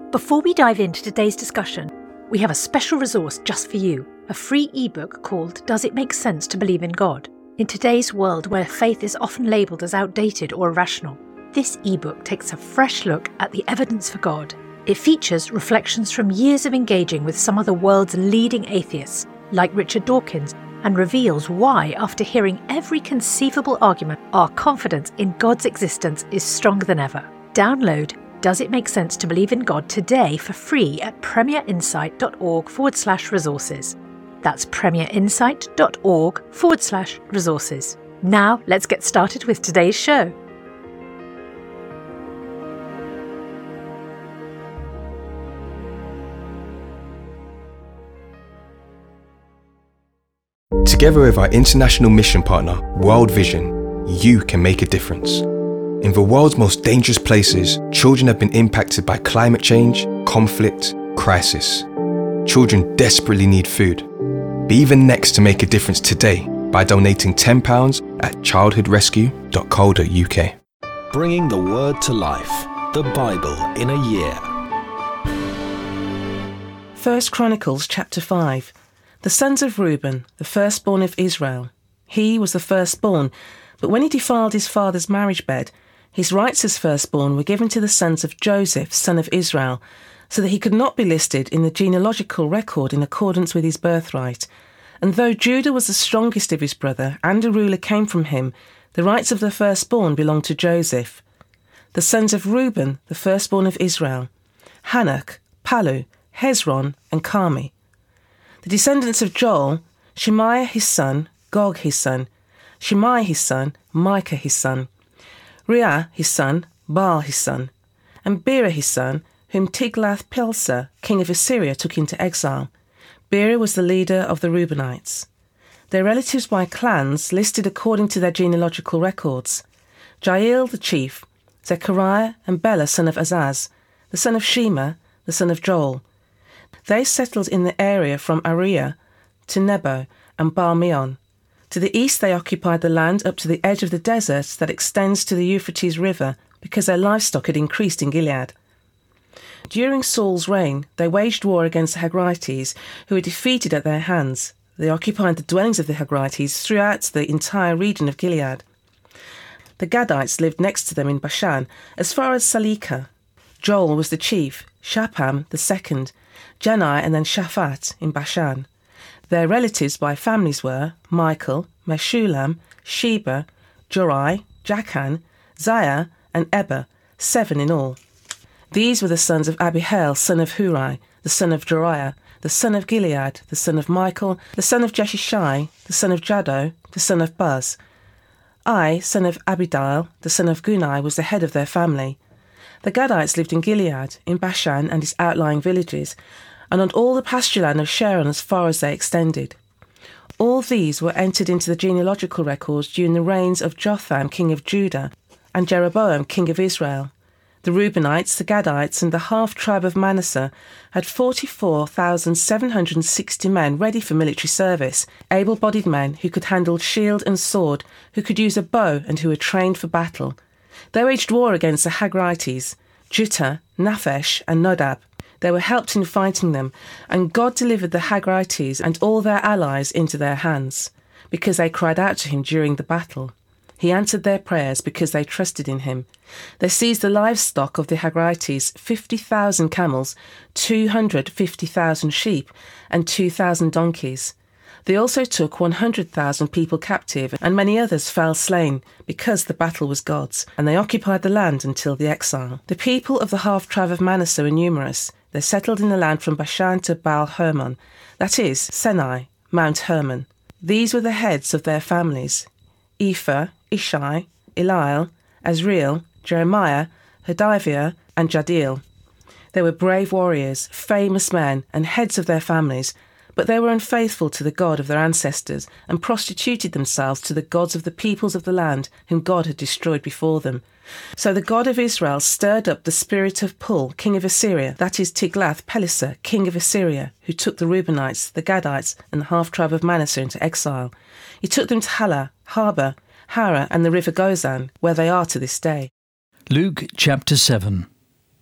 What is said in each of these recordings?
Before we dive into today's discussion, we have a special resource just for you, a free ebook called Does It Make Sense to Believe in God? In today's world where faith is often labelled as outdated or irrational, this ebook takes a fresh look at the evidence for God. It features reflections from years of engaging with some of the world's leading atheists, like Richard Dawkins, and reveals why, after hearing every conceivable argument, our confidence in God's existence is stronger than ever. Download Does It Make Sense to Believe in God today for free at premierinsight.org/resources. That's premierinsight.org/resources. Now let's get started with today's show. Together with our international mission partner, World Vision, you can make a difference. In the world's most dangerous places, children have been impacted by climate change, conflict, crisis. Children desperately need food. Be the next to make a difference today by donating £10 at childhoodrescue.co.uk. Bringing the Word to life, the Bible in a year. 1 Chronicles chapter 5. The sons of Reuben, the firstborn of Israel. He was the firstborn, but when he defiled his father's marriage bed, his rights as firstborn were given to the sons of Joseph, son of Israel, so that he could not be listed in the genealogical record in accordance with his birthright. And though Judah was the strongest of his brother, and a ruler came from him, the rights of the firstborn belonged to Joseph. The sons of Reuben, the firstborn of Israel. Hanok, Palu, Hezron, and Carmi. The descendants of Joel, Shemaiah his son, Gog his son, Shimei his son, Micah his son, Reah his son, Baal his son, and Bera his son, whom Tiglath-Pileser, king of Assyria, took into exile. Bera was the leader of the Reubenites. Their relatives by clans listed according to their genealogical records. Jael the chief, Zechariah and Bela son of Azaz, the son of Shema, the son of Joel. They settled in the area from Ariah to Nebo and Baal-meon. To the east they occupied the land up to the edge of the desert that extends to the Euphrates River, because their livestock had increased in Gilead. During Saul's reign, they waged war against the Hagrites, who were defeated at their hands. They occupied the dwellings of the Hagrites throughout the entire region of Gilead. The Gadites lived next to them in Bashan, as far as Salekah. Joel was the chief, Shapham the second, Janai and then Shaphat in Bashan. Their relatives by families were Michael, Meshullam, Sheba, Jorai, Jachan, Ziah, and Eber, 7 in all. These were the sons of Abihail, son of Hurai, the son of Jeriah, the son of Gilead, the son of Michael, the son of Jeshishai, the son of Jaddo, the son of Buz. I, son of Abidal, the son of Gunai, was the head of their family. The Gadites lived in Gilead, in Bashan and its outlying villages, and on all the pasture land of Sharon as far as they extended. All these were entered into the genealogical records during the reigns of Jotham, king of Judah, and Jeroboam, king of Israel. The Reubenites, the Gadites, and the half-tribe of Manasseh had 44,760 men ready for military service, able-bodied men who could handle shield and sword, who could use a bow, and who were trained for battle. They waged war against the Hagrites, Juttah, Naphesh, and Nodab. They were helped in fighting them, and God delivered the Hagrites and all their allies into their hands, because they cried out to him during the battle. He answered their prayers because they trusted in him. They seized the livestock of the Hagrites, 50,000 camels, 250,000 sheep, and 2,000 donkeys. They also took 100,000 people captive, and many others fell slain, because the battle was God's, and they occupied the land until the exile. The people of the half-tribe of Manasseh were numerous. They settled in the land from Bashan to Baal-Hermon, that is, Sinai, Mount Hermon. These were the heads of their families: Ephah, Ishai, Eliel, Azriel, Jeremiah, Hodaviah, and Jadiel. They were brave warriors, famous men, and heads of their families, but they were unfaithful to the God of their ancestors and prostituted themselves to the gods of the peoples of the land whom God had destroyed before them. So the God of Israel stirred up the spirit of Pul, king of Assyria, that is Tiglath-Pileser, king of Assyria, who took the Reubenites, the Gadites, and the half-tribe of Manasseh into exile. He took them to Halah, Harbah, Hara, and the river Gozan, where they are to this day. Luke chapter 7.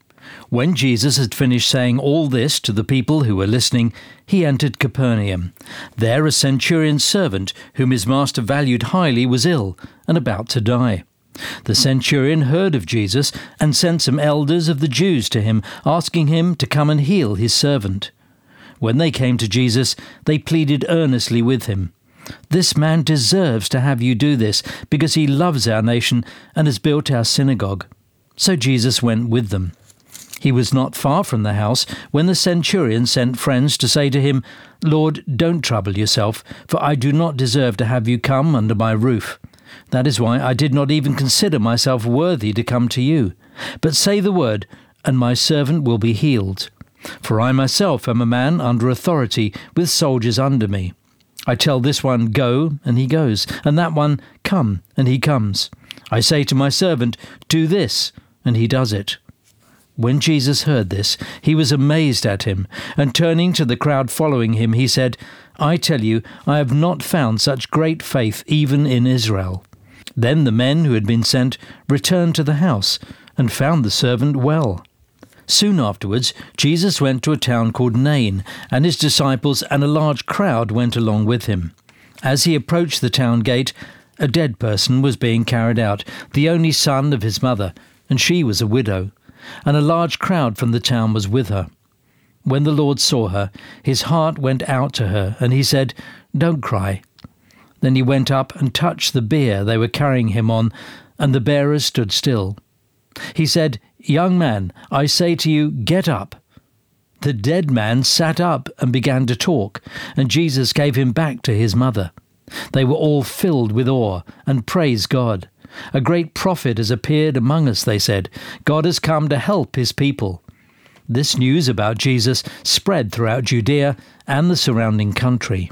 When Jesus had finished saying all this to the people who were listening, he entered Capernaum. There a centurion's servant, whom his master valued highly, was ill and about to die. The centurion heard of Jesus and sent some elders of the Jews to him, asking him to come and heal his servant. When they came to Jesus, they pleaded earnestly with him. "This man deserves to have you do this, because he loves our nation and has built our synagogue." So Jesus went with them. He was not far from the house when the centurion sent friends to say to him, "Lord, don't trouble yourself, for I do not deserve to have you come under my roof. That is why I did not even consider myself worthy to come to you. But say the word, and my servant will be healed. For I myself am a man under authority, with soldiers under me. I tell this one, 'Go,' and he goes, and that one, 'Come,' and he comes. I say to my servant, 'Do this,' and he does it." When Jesus heard this, he was amazed at him, and turning to the crowd following him, he said, "I tell you, I have not found such great faith even in Israel." Then the men who had been sent returned to the house and found the servant well. Soon afterwards, Jesus went to a town called Nain, and his disciples and a large crowd went along with him. As he approached the town gate, a dead person was being carried out, the only son of his mother, and she was a widow, and a large crowd from the town was with her. When the Lord saw her, his heart went out to her, and he said, "Don't cry." Then he went up and touched the bier they were carrying him on, and the bearers stood still. He said, "Young man, I say to you, get up." The dead man sat up and began to talk, and Jesus gave him back to his mother. They were all filled with awe and praised God. "A great prophet has appeared among us," they said. "God has come to help his people." This news about Jesus spread throughout Judea and the surrounding country.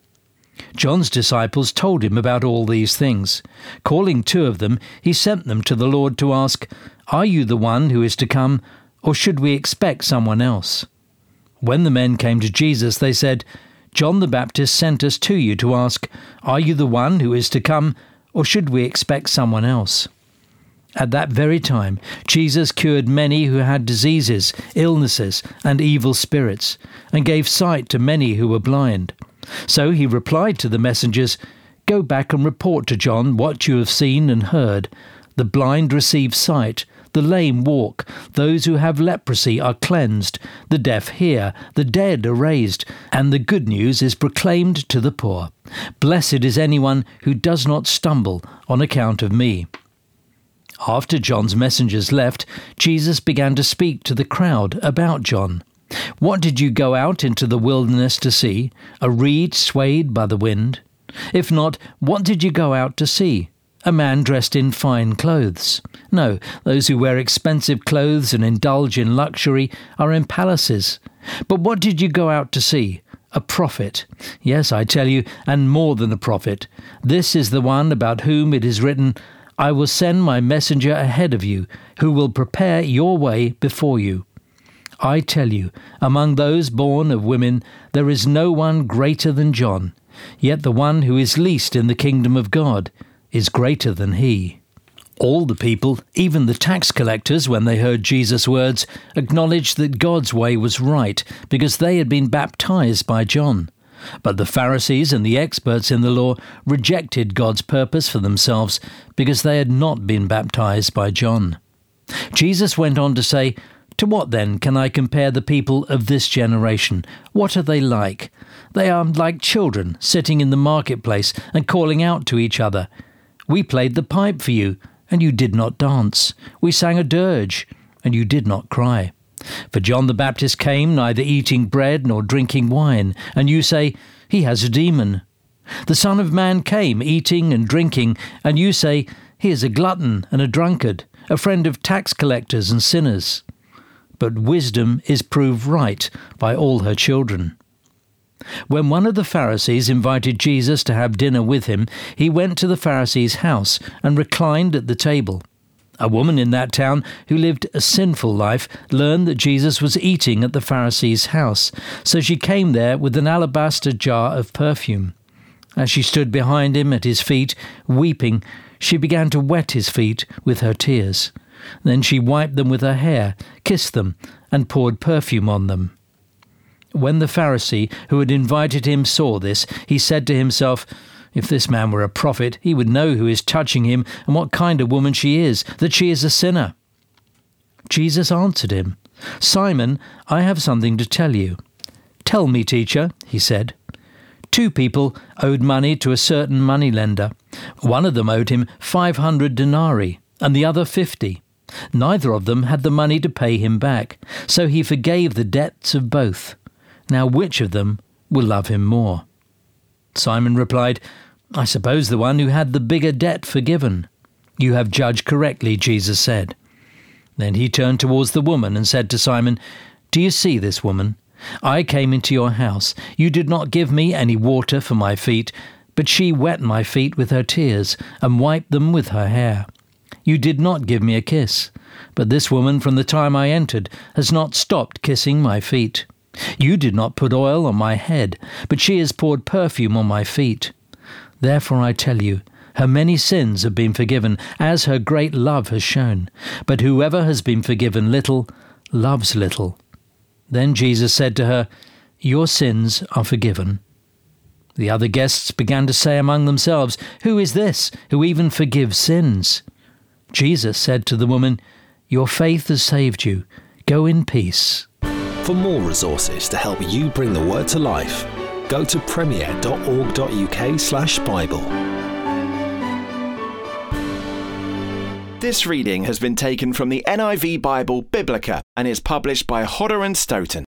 John's disciples told him about all these things. Calling 2 of them, he sent them to the Lord to ask, "Are you the one who is to come, or should we expect someone else?" When the men came to Jesus, they said, "John the Baptist sent us to you to ask, 'Are you the one who is to come, or should we expect someone else?'" At that very time, Jesus cured many who had diseases, illnesses, and evil spirits, and gave sight to many who were blind. So he replied to the messengers, "Go back and report to John what you have seen and heard. The blind receive sight, the lame walk, those who have leprosy are cleansed, the deaf hear, the dead are raised, and the good news is proclaimed to the poor. Blessed is anyone who does not stumble on account of me." After John's messengers left, Jesus began to speak to the crowd about John. "What did you go out into the wilderness to see? A reed swayed by the wind? If not, what did you go out to see? A man dressed in fine clothes? No, those who wear expensive clothes and indulge in luxury are in palaces. But what did you go out to see? A prophet. Yes, I tell you, and more than a prophet. This is the one about whom it is written, 'I will send my messenger ahead of you, who will prepare your way before you.' I tell you, among those born of women, there is no one greater than John, yet the one who is least in the kingdom of God is greater than he." All the people, even the tax collectors, when they heard Jesus' words, acknowledged that God's way was right, because they had been baptized by John. But the Pharisees and the experts in the law rejected God's purpose for themselves, because they had not been baptized by John. Jesus went on to say, "To what then can I compare the people of this generation? What are they like? They are like children sitting in the marketplace and calling out to each other. 'We played the pipe for you, and you did not dance. We sang a dirge, and you did not cry.' For John the Baptist came neither eating bread nor drinking wine, and you say, 'He has a demon.' The Son of Man came eating and drinking, and you say, 'He is a glutton and a drunkard, a friend of tax collectors and sinners.' But wisdom is proved right by all her children." When one of the Pharisees invited Jesus to have dinner with him, he went to the Pharisee's house and reclined at the table. A woman in that town who lived a sinful life learned that Jesus was eating at the Pharisee's house, so she came there with an alabaster jar of perfume. As she stood behind him at his feet, weeping, she began to wet his feet with her tears, Then she wiped them with her hair, kissed them, and poured perfume on them. When the Pharisee who had invited him saw this, he said to himself, "If this man were a prophet, he would know who is touching him and what kind of woman she is, that she is a sinner." Jesus answered him, "Simon, I have something to tell you." "Tell me, teacher," he said. 2 people owed money to a certain moneylender. One of them owed him 500 denarii, and the other 50. Neither of them had the money to pay him back, so he forgave the debts of both. Now which of them will love him more?" Simon replied, "I suppose the one who had the bigger debt forgiven." "You have judged correctly," Jesus said. Then he turned towards the woman and said to Simon, "Do you see this woman? I came into your house. You did not give me any water for my feet, but she wet my feet with her tears and wiped them with her hair. You did not give me a kiss, but this woman from the time I entered has not stopped kissing my feet. You did not put oil on my head, but she has poured perfume on my feet. Therefore I tell you, her many sins have been forgiven, as her great love has shown. But whoever has been forgiven little, loves little." Then Jesus said to her, "Your sins are forgiven." The other guests began to say among themselves, "Who is this who even forgives sins?" Jesus said to the woman, "Your faith has saved you. Go in peace." For more resources to help you bring the word to life, go to premier.org.uk/Bible. This reading has been taken from the NIV Bible Biblica and is published by Hodder and Stoughton.